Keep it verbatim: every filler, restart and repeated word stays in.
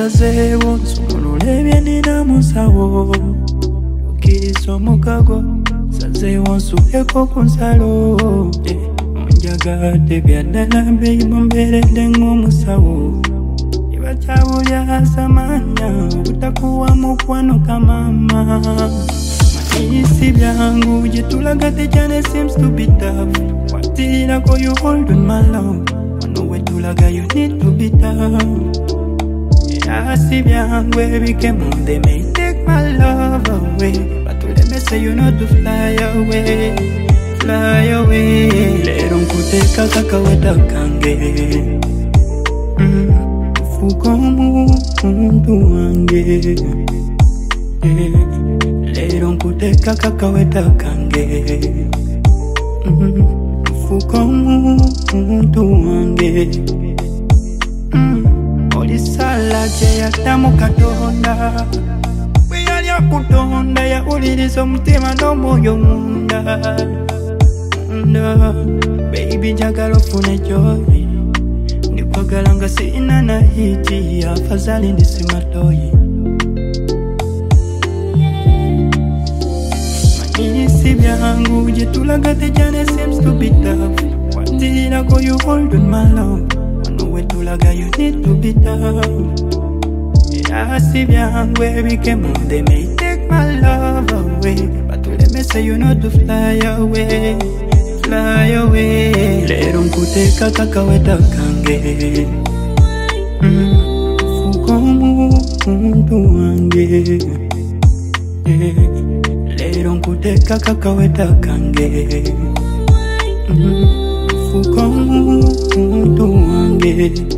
nasazeewo nsumulula ebyenina musawo okiriza omukago sazeewo nsubeko ku nsalo onjagadde byaddala mbeyibomberedde ng'omusawo ibakyabulya samanya butakuwa mukwano kamama manisi byangu gyetulaga tejane seems to be tough watirako you hold on my love wano wetulaga you need to be tough Yasi byangu ebikemu they may take my love away but let me say you know to fly away fly away lero nkuteka kakaweta kange ufuko muntu wange lero nkuteka kakaweta kange ufuko muntu wange Olisala jeyatamu katonda bweyalya kutonda yawuliriza omutima n'omwoyo munda munda baby njagala ofune joyi ndikwagala nga sirina na hiti afazali ndisimatoyi manyisi byangu gyetulaga tejane seems to be tough watirako you hold on my love wetulaga you need to be tough Yasi byangu ebikemu they may take my love away but let me say you know to fly away fly away lero nkuteka kakaweta kange ufuko muntu wange lero nkuteka kakaweta kange ufuko muntu wange